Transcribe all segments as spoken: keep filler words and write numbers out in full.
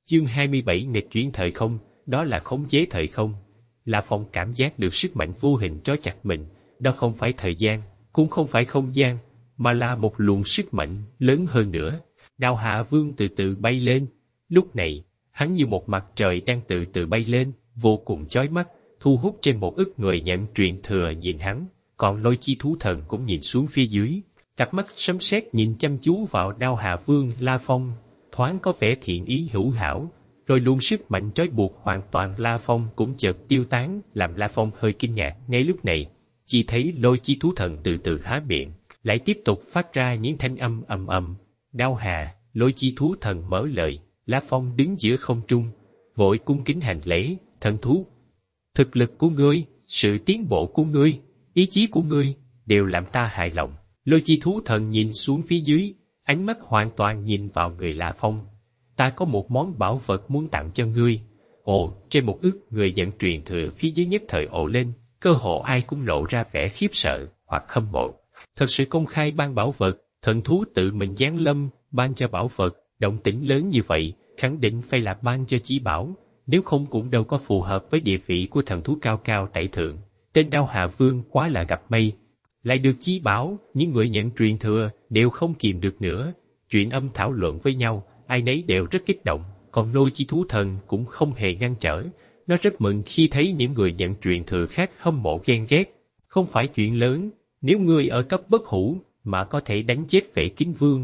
Chương hai mươi bảy nghịch chuyển thời không, đó là khống chế thời không. La Phong cảm giác được sức mạnh vô hình trói chặt mình, đó không phải thời gian, cũng không phải không gian, mà là một luồng sức mạnh lớn hơn nữa. Đao Hạ Vương từ từ bay lên, lúc này, hắn như một mặt trời đang từ từ bay lên, vô cùng chói mắt, thu hút trên một ức người nhận truyền thừa nhìn hắn, còn Lôi Chi Thú Thần cũng nhìn xuống phía dưới. Cặp mắt sấm sét nhìn chăm chú vào Đao Hạ Vương. La Phong thoáng có vẻ thiện ý hữu hảo, rồi luôn sức mạnh trói buộc hoàn toàn La Phong cũng chợt tiêu tán, làm La Phong hơi kinh ngạc. Ngay lúc này, chỉ thấy Lôi Chi Thú Thần từ từ há miệng, lại tiếp tục phát ra những thanh âm ầm ầm. Đao Hà, Lôi Chi Thú Thần mở lời. La Phong đứng giữa không trung, vội cung kính hành lễ. Thần thú, thực lực của ngươi, sự tiến bộ của ngươi, ý chí của ngươi đều làm ta hài lòng. Lôi Chi Thú Thần nhìn xuống phía dưới, ánh mắt hoàn toàn nhìn vào người La Phong. Ta có một món bảo vật muốn tặng cho ngươi. Ồ, trên một ức người nhận truyền thừa phía dưới nhất thời ồ lên, cơ hồ ai cũng lộ ra vẻ khiếp sợ hoặc hâm mộ. Thật sự công khai ban bảo vật, thần thú tự mình giáng lâm, ban cho bảo vật, động tĩnh lớn như vậy, khẳng định phải là ban cho chí bảo, nếu không cũng đâu có phù hợp với địa vị của thần thú cao cao tại thượng. Tên Đao Hạ Vương quá là gặp may, lại được chí bảo, những người nhận truyền thừa đều không kìm được nữa, chuyện âm thảo luận với nhau, ai nấy đều rất kích động, còn Lôi Chi Thú Thần cũng không hề ngăn trở, nó rất mừng khi thấy những người nhận truyền thừa khác hâm mộ ghen ghét. Không phải chuyện lớn, nếu ngươi ở cấp bất hủ mà có thể đánh chết Vệ Kính Vương,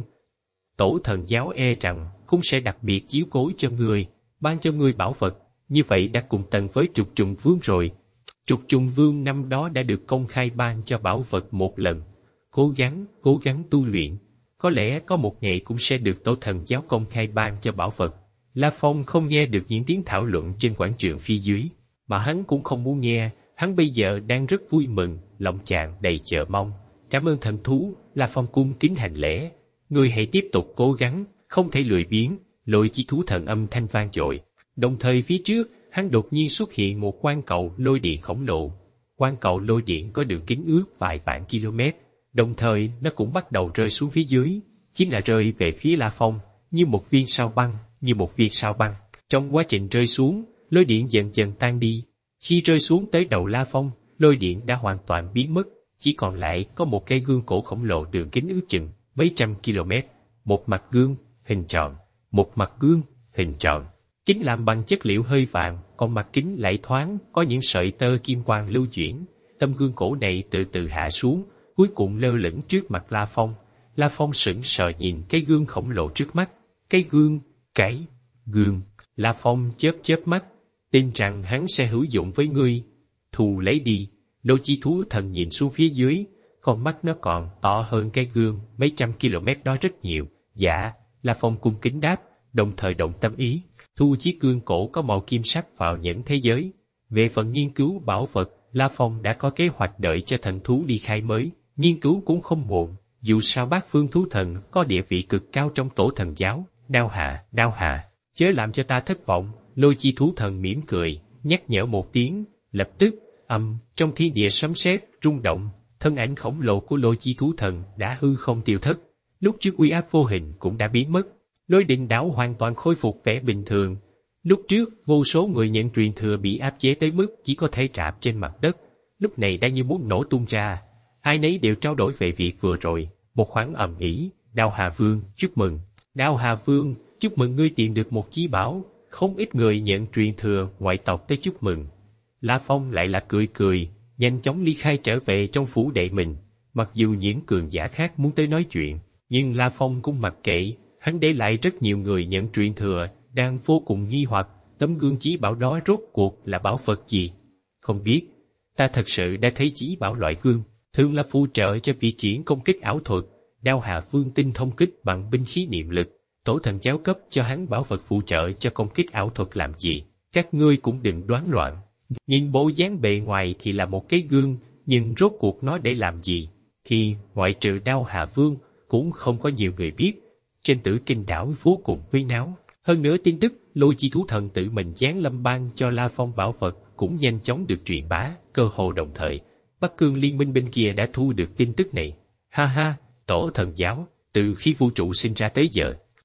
Tổ Thần Giáo e rằng cũng sẽ đặc biệt chiếu cố cho ngươi, ban cho ngươi bảo vật, như vậy đã cùng tầng với Trục Trùng Vương rồi. Trục Trùng Vương năm đó đã được công khai ban cho bảo vật một lần, cố gắng, cố gắng tu luyện, có lẽ có một ngày cũng sẽ được Tổ Thần Giáo công khai ban cho bảo vật. La Phong không nghe được những tiếng thảo luận trên quảng trường phía dưới, mà hắn cũng không muốn nghe, hắn bây giờ đang rất vui mừng, lòng tràn đầy chờ mong. Cảm ơn thần thú. La Phong cung kính hành lễ. Ngươi hãy tiếp tục cố gắng, không thể lười biếng. Lôi Chi Thú Thần âm thanh vang dội. Đồng thời phía trước, hắn đột nhiên xuất hiện một quang cầu lôi điện khổng lồ. Quang cầu lôi điện có đường kính ước vài vạn km, đồng thời nó cũng bắt đầu rơi xuống phía dưới, chính là rơi về phía La Phong, như một viên sao băng, như một viên sao băng. Trong quá trình rơi xuống, lôi điện dần dần tan đi. Khi rơi xuống tới đầu La Phong, lôi điện đã hoàn toàn biến mất, chỉ còn lại có một cái gương cổ khổng lồ đường kính ước chừng mấy trăm km, một mặt gương hình tròn, một mặt gương hình tròn, kính làm bằng chất liệu hơi vàng, còn mặt kính lại thoáng có những sợi tơ kim quang lưu chuyển. Tấm gương cổ này từ từ hạ xuống, cuối cùng lơ lửng trước mặt La Phong. La Phong sững sờ nhìn cái gương khổng lồ trước mắt. Cái gương, cái gương. La Phong chớp chớp mắt, tin rằng hắn sẽ hữu dụng với ngươi. Thù lấy đi. Lôi Chi Thú Thần nhìn xuống phía dưới, con mắt nó còn to hơn cái gương mấy trăm km đó rất nhiều. Dạ, La Phong cung kính đáp, đồng thời động tâm ý, thu chiếc gương cổ có màu kim sắc vào những thế giới. Về phần nghiên cứu bảo vật, La Phong đã có kế hoạch đợi cho thần thú đi khai mới, nghiên cứu cũng không muộn, dù sao Bát Phương Thú Thần có địa vị cực cao trong Tổ Thần Giáo. Đao Hạ, Đao Hạ, chớ làm cho ta thất vọng. Lôi Chi Thú Thần mỉm cười, nhắc nhở một tiếng, lập tức, âm, trong thiên địa sấm sét rung động, thân ảnh khổng lồ của Lôi Chi Thú Thần đã hư không tiêu thất, lúc trước uy áp vô hình cũng đã biến mất. Lôi Đình Đảo hoàn toàn khôi phục vẻ bình thường. Lúc trước, vô số người nhận truyền thừa bị áp chế tới mức chỉ có thể rạp trên mặt đất, lúc này đang như muốn nổ tung ra. Ai nấy đều trao đổi về việc vừa rồi, một khoảng ầm ĩ. Đao Hà Vương, chúc mừng. Đao Hà Vương, chúc mừng ngươi tìm được một chí bảo. Không ít người nhận truyền thừa ngoại tộc tới chúc mừng. La Phong lại là cười cười, nhanh chóng ly khai trở về trong phủ đệ mình. Mặc dù những cường giả khác muốn tới nói chuyện, nhưng La Phong cũng mặc kệ. Hắn để lại rất nhiều người nhận truyền thừa, đang vô cùng nghi hoặc, tấm gương chí bảo đó rốt cuộc là bảo vật gì? Không biết, ta thật sự đã thấy chí bảo loại gương, thường là phụ trợ cho việc triển công kích ảo thuật. Đao Hạ Vương tinh thông kích bằng binh khí niệm lực, Tổ Thần Giáo cấp cho hắn bảo vật phụ trợ cho công kích ảo thuật làm gì? Các ngươi cũng đừng đoán loạn. Nhìn bộ dáng bề ngoài thì là một cái gương, nhưng rốt cuộc nó để làm gì? Thì ngoại trừ Đao Hạ Vương, cũng không có nhiều người biết. Trên Tử Kinh đảo vô cùng huyên náo. Hơn nữa tin tức Lôi Chi Thú Thần tự mình giáng lâm ban cho La Phong bảo vật cũng nhanh chóng được truyền bá, cơ hồ đồng thời. Bắc Cương Liên Minh bên kia đã thu được tin tức này. Ha ha, Tổ Thần Giáo, từ khi vũ trụ sinh ra tới giờ,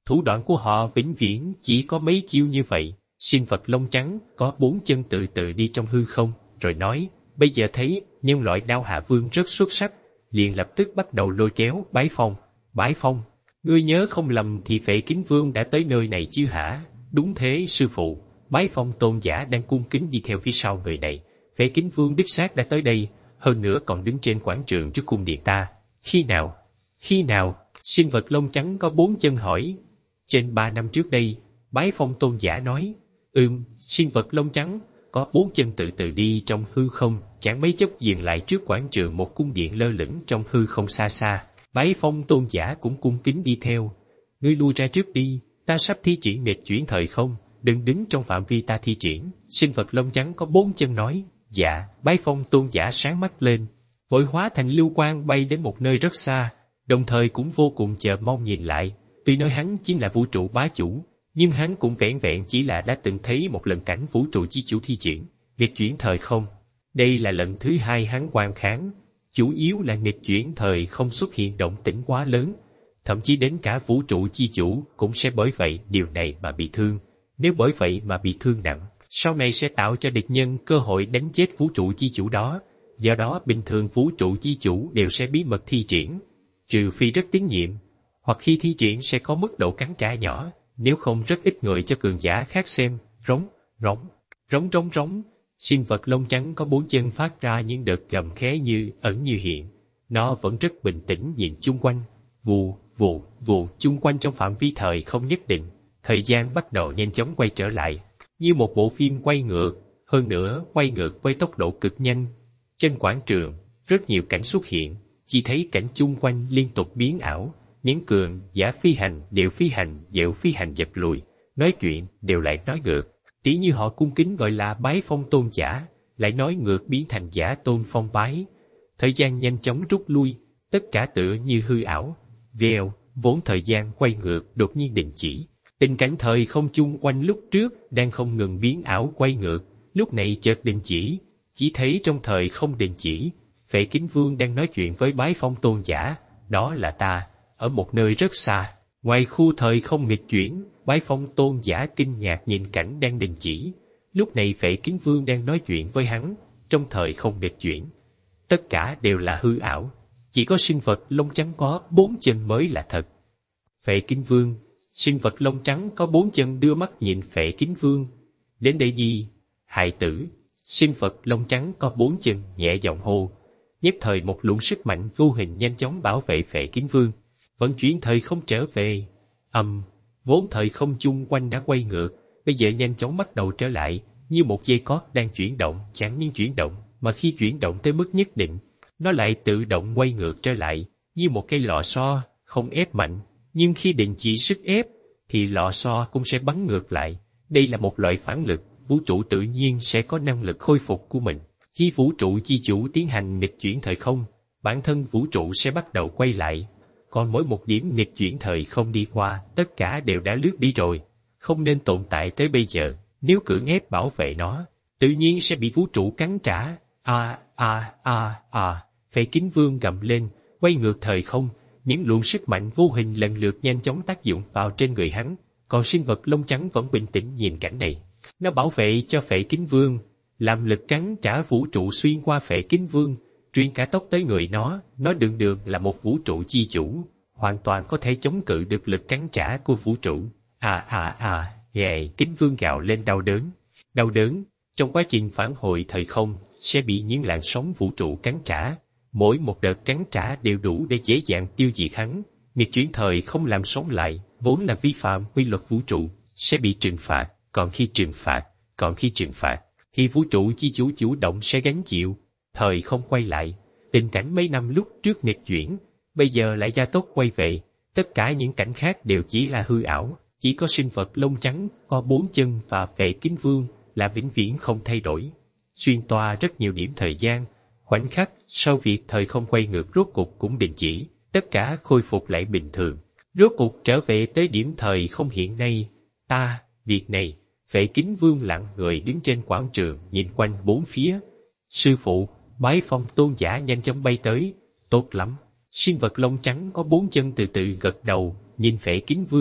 Thủ đoạn của họ vĩnh viễn chỉ có mấy chiêu như vậy. Sinh vật lông trắng có bốn chân tự tự đi trong hư không, rồi nói, bây giờ thấy nhân loại Đao Hạ Vương rất xuất sắc, liền lập tức bắt đầu lôi kéo. Bái Phong, Bái Phong, ngươi nhớ không lầm thì Phệ Kính Vương đã tới nơi này chứ hả? Đúng thế sư phụ. Bái Phong tôn giả đang cung kính đi theo phía sau người này. Phệ Kính Vương đích xác đã tới đây, hơn nữa còn đứng trên quảng trường trước cung điện ta. Khi nào? Khi nào? Sinh vật lông trắng có bốn chân hỏi. Trên ba năm trước đây, Bái Phong tôn giả nói. Ừm, sinh vật lông trắng có bốn chân tự tự đi trong hư không, chẳng mấy chốc dừng lại trước quảng trường một cung điện lơ lửng trong hư không xa xa. Bái Phong tôn giả cũng cung kính đi theo. Ngươi lui ra trước đi, ta sắp thi triển nghịch chuyển thời không, đừng đứng trong phạm vi ta thi triển. Sinh vật lông trắng có bốn chân nói. Dạ. Bái Phong tôn giả sáng mắt lên, vội hóa thành lưu quang bay đến một nơi rất xa, đồng thời cũng vô cùng chờ mong nhìn lại. Tuy nói hắn chính là vũ trụ bá chủ, nhưng hắn cũng vẹn vẹn chỉ là đã từng thấy một lần cảnh vũ trụ chi chủ thi triển nghịch chuyển thời không. Đây là lần thứ hai hắn quan kháng, chủ yếu là nghịch chuyển thời không xuất hiện động tĩnh quá lớn, thậm chí đến cả vũ trụ chi chủ cũng sẽ bởi vậy điều này mà bị thương. Nếu bởi vậy mà bị thương nặng, sau này sẽ tạo cho địch nhân cơ hội đánh chết vũ trụ chi chủ đó. Do đó bình thường vũ trụ chi chủ đều sẽ bí mật thi triển, trừ phi rất tín nhiệm, hoặc khi thi triển sẽ có mức độ cắn trả nhỏ, nếu không rất ít người cho cường giả khác xem. Rống, rống, rống rống rống. Sinh vật lông trắng có bốn chân phát ra những đợt gầm khé như ẩn như hiện. Nó vẫn rất bình tĩnh nhìn chung quanh. Vù, vù, vù. Chung quanh trong phạm vi thời không nhất định, thời gian bắt đầu nhanh chóng quay trở lại, như một bộ phim quay ngược, hơn nữa quay ngược với tốc độ cực nhanh. Trên quảng trường, rất nhiều cảnh xuất hiện, chỉ thấy cảnh chung quanh liên tục biến ảo. Những cường giả phi hành đều phi hành, dẹo phi hành giật lùi, nói chuyện đều lại nói ngược. Tí như họ cung kính gọi là Bái Phong tôn giả, lại nói ngược biến thành Giả Tôn Phong bái. Thời gian nhanh chóng rút lui, tất cả tựa như hư ảo. Vèo, vốn thời gian quay ngược đột nhiên đình chỉ. Tình cảnh thời không chung quanh lúc trước đang không ngừng biến ảo quay ngược, lúc này chợt đình chỉ. Chỉ thấy trong thời không đình chỉ, Phệ Kính Vương đang nói chuyện với Bái Phong tôn giả. Đó là ta, ở một nơi rất xa, ngoài khu thời không nghịch chuyển. Bái Phong tôn giả kinh ngạc nhìn cảnh đang đình chỉ. Lúc này Phệ Kính Vương đang nói chuyện với hắn, trong thời không nghịch chuyển. Tất cả đều là hư ảo, chỉ có sinh vật lông trắng có bốn chân mới là thật. Phệ Kính Vương, sinh vật lông trắng có bốn chân đưa mắt nhìn Phệ Kính Vương. Đến đây đi, hài tử. Sinh vật lông trắng có bốn chân nhẹ giọng hô. Nhất thời một luồng sức mạnh vô hình nhanh chóng bảo vệ Phệ Kính Vương, vận chuyển thời không trở về. Âm, vốn thời không chung quanh đã quay ngược, bây giờ nhanh chóng bắt đầu trở lại, như một dây cót đang chuyển động. Chẳng những chuyển động, mà khi chuyển động tới mức nhất định, nó lại tự động quay ngược trở lại, như một cây lò xo, không ép mạnh, nhưng khi đình chỉ sức ép, thì lò xo cũng sẽ bắn ngược lại. Đây là một loại phản lực, vũ trụ tự nhiên sẽ có năng lực khôi phục của mình. Khi vũ trụ chi chủ tiến hành nghịch chuyển thời không, bản thân vũ trụ sẽ bắt đầu quay lại. Còn mỗi một điểm nghịch chuyển thời không đi qua, tất cả đều đã lướt đi rồi, không nên tồn tại tới bây giờ. Nếu cưỡng ép bảo vệ nó, tự nhiên sẽ bị vũ trụ cắn trả. A a a a. Phệ Kính Vương gầm lên, quay ngược thời không. Những luồng sức mạnh vô hình lần lượt nhanh chóng tác dụng vào trên người hắn. Còn sinh vật lông trắng vẫn bình tĩnh nhìn cảnh này. Nó bảo vệ cho Phệ Kính Vương, làm lực cắn trả vũ trụ xuyên qua Phệ Kính Vương, truyền cả tốc tới người nó. Nó đường đường là một vũ trụ chi chủ, hoàn toàn có thể chống cự được lực cắn trả của vũ trụ. À à à, ghê. Kính Vương gào lên đau đớn. Đau đớn, trong quá trình phản hồi thời không, sẽ bị những làn sóng vũ trụ cắn trả. Mỗi một đợt cắn trả đều đủ để dễ dàng tiêu diệt hắn. Nghịch chuyển thời không làm sống lại, vốn là vi phạm quy luật vũ trụ, sẽ bị trừng phạt. Còn khi trừng phạt, còn khi trừng phạt, thì vũ trụ chi chủ chủ động sẽ gánh chịu. Thời không quay lại, tình cảnh mấy năm lúc trước nghịch chuyển, bây giờ lại gia tốc quay về. Tất cả những cảnh khác đều chỉ là hư ảo, chỉ có sinh vật lông trắng có bốn chân và Phệ Kính Vương là vĩnh viễn không thay đổi. Xuyên toa rất nhiều điểm thời gian, khoảnh khắc sau việc thời không quay ngược rốt cục cũng đình chỉ, tất cả khôi phục lại bình thường, rốt cục trở về tới điểm thời không hiện nay. Ta, việc này. Phệ Kính Vương lặng người đứng trên quảng trường nhìn quanh bốn phía. Sư phụ, Bái Phong tôn giả nhanh chóng bay tới. Tốt lắm. Sinh vật lông trắng có bốn chân từ từ gật đầu, nhìn Phệ Kính Vương.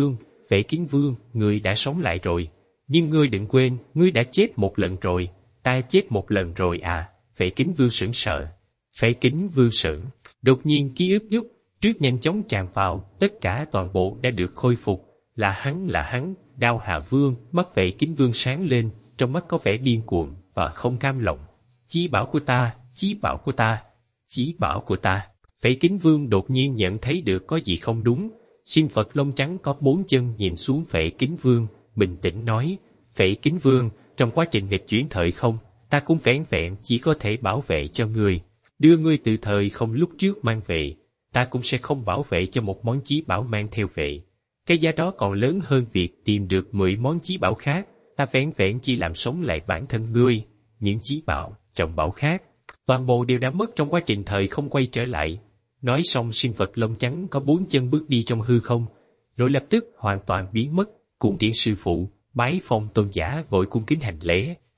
Vệ Kính Vương, ngươi đã sống lại rồi. Nhưng ngươi đừng quên, ngươi đã chết một lần rồi. Ta chết một lần rồi à? Vệ Kính Vương sững sờ. Vệ Kính Vương sững. Đột nhiên ký ức nhúc, trước nhanh chóng tràn vào, tất cả toàn bộ đã được khôi phục. Là hắn, là hắn, Đao Hà Vương. Mắt Vệ Kính Vương sáng lên, trong mắt có vẻ điên cuồng và không cam lòng. Chí bảo của ta, chí bảo của ta, chí bảo của ta. Vệ Kính Vương đột nhiên nhận thấy được có gì không đúng. Xin Phật lông trắng có bốn chân nhìn xuống Vệ Kính Vương, bình tĩnh nói, Vệ Kính Vương, trong quá trình nghịch chuyển thời không, ta cũng vẻn vẹn chỉ có thể bảo vệ cho ngươi. Đưa ngươi từ thời không lúc trước mang về, ta cũng sẽ không bảo vệ cho một món chí bảo mang theo về. Cái giá đó còn lớn hơn việc tìm được mười món chí bảo khác, ta vẻn vẹn chỉ làm sống lại bản thân ngươi. Những chí bảo, trọng bảo khác, toàn bộ đều đã mất trong quá trình thời không quay trở lại. Nói xong sinh vật lông trắng có bốn chân bước đi trong hư không, rồi lập tức hoàn toàn biến mất. Cung tiễn sư phụ, bái phong tôn giả vội cung kính hành lễ.